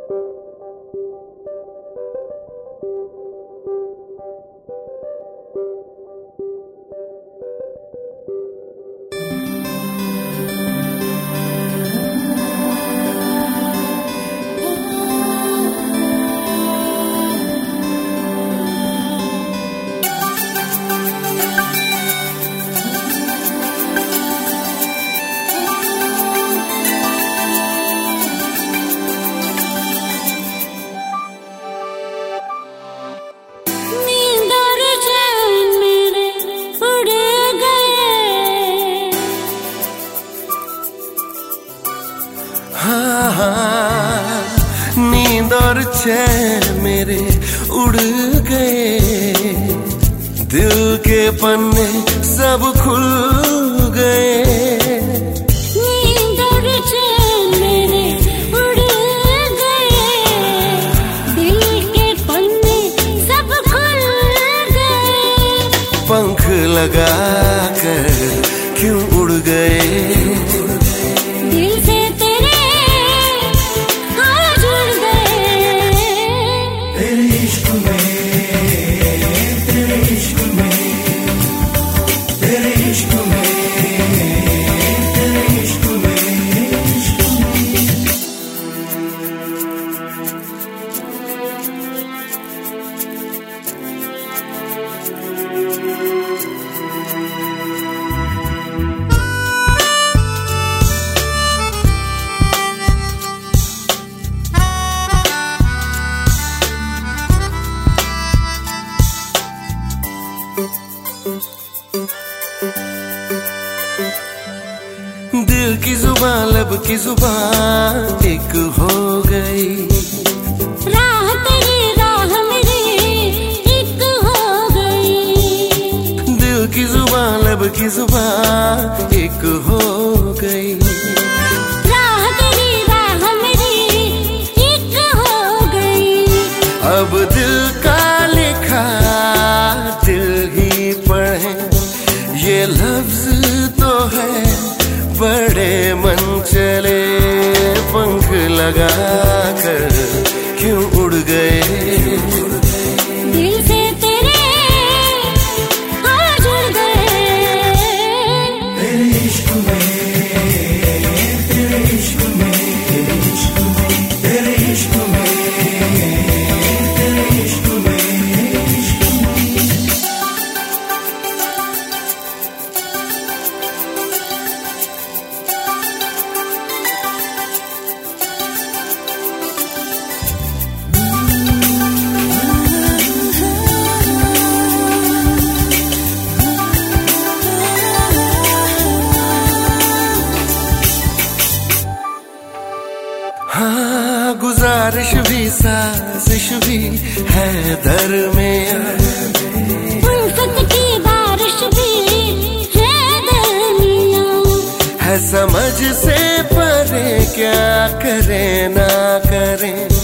नींद और चैन मेरे उड़ गए, दिल के पन्ने सब खुल गए। नींद और चैन मेरे उड़ गए, दिल के पन्ने सब खुल गए। पंख लगा कर क्यों उड़ गए, दिल से तेरे हाथ जुड़ गए। तेरे इश्क में, तेरे इश्क में, तेरे इश्क में, तेरे इश्क में, दिल की जुबान लब की जुबान एक हो गई, राह तेरी राह मेरी एक हो गई। दिल की जुबान लब की जुबान एक हो गई, राह तेरी राह मेरी एक हो गई। अब दिल का लिखा दिल ही पढ़े, ये लफ्ज तो है बड़े मन चले। पंख लगा कर क्यों उड़ गए, दिल से तेरे हाथ जुड़ गए। तेरे इश्क में, तेरे इश्क में, तेरे इश्क में, तेरे इश्क में, तेरे इश्क में। हाँ, गुजारिश भी साजिश भी है दरमियां, उल्फत की बारिश भी है दरमियां। है समझ से परे क्या करें ना करें,